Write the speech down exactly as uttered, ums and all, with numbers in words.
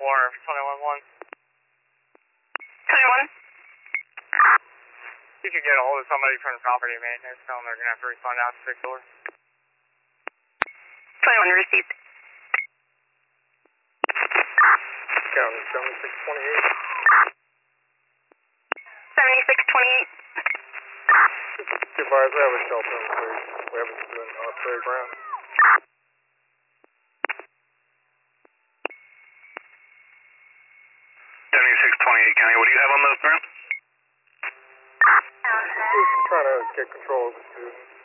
four, twenty-one one. twenty-one. You could get a hold of somebody from the property maintenance, tell them they're going to have to respond out to six door. twenty-one received. County seventy-six twenty-eight. seventy-six twenty-eight. Advise, we have a shelter in place. We have a student on a playground. seventy-six twenty-eight County, what do you have on those grounds? Just trying to get control of the student.